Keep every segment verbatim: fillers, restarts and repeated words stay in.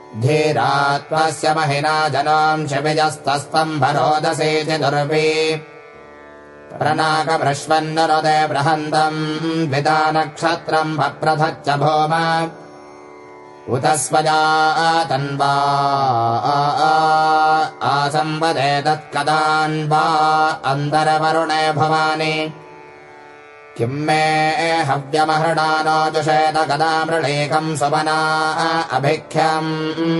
धीरात्वस्य महिना जनांशविजस्तस्तम्भरोदसेति दुर्वी प्रनाकमृष्वन्नरुदे बृहन्तम् द्विता नक्षत्रम् भप्रथच्च भूम उत स्वजातन्वा आसंवदे तत्कदान्वा अन्तरवरुणे भवानि किं मे हव्यमहृणानो जुषेत कदा मृळीकम् सुवना अभिख्यम्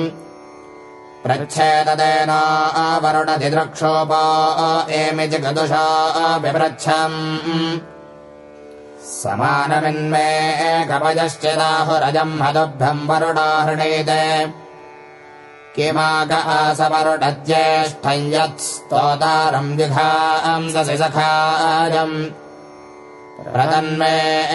प्रच्छेददेन वरुणधिदृक्षोप एमि जिगदुषा बिभ्रच्छम् समानमिन्मे कवयश्चिदाहुरजम् हदुभ्यम् वरुणाहृणीते किमाग आसवरुणज्येष्ठम् यत्स्तोतारम् जिघांससि सखायम् प्रतन्मे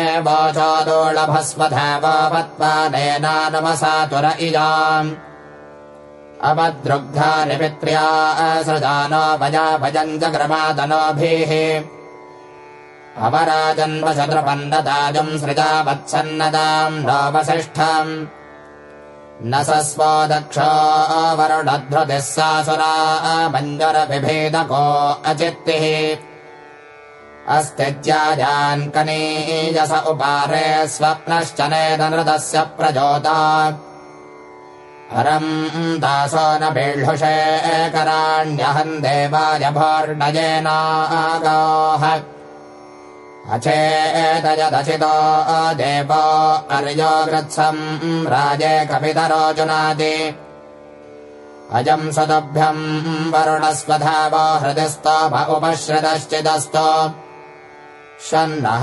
वोचोदोळभस्वधावत्पानेनानमसातुर इजाम् अवद्रुग्धानि पित्र्या सृजानो भजा भजम् जग्रमादनोभिः अवराजन्वशत्रुपन्नदाजम् सृजा वत्सन्नदाम् नोपसिष्ठम् न सस्वो दक्षो वरुणध्रुतिः सासुरा मञ्जरबिभेदको अचित्तिः अस्ति ज्यायान् कनीयस उपारे स्वप्नश्च नेदनृतस्य प्रजोता हरम् दासो न बीळ्हुषे कराण्यहम् देवाय भोर्णयेनागाः अचेतयदचितो देवो अर्यो गृत्सम् राजे कपितरो जुनाति अजम् सुतुभ्यम् वरुणस्वधावो हृदिस्तो भ उपश्रितश्चिदस्तो शन्नः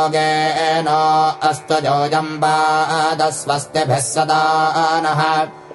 क्षेमेशमुयोगेनो अस्तु जोजम्बादस्वस्तिभिः सदा नः।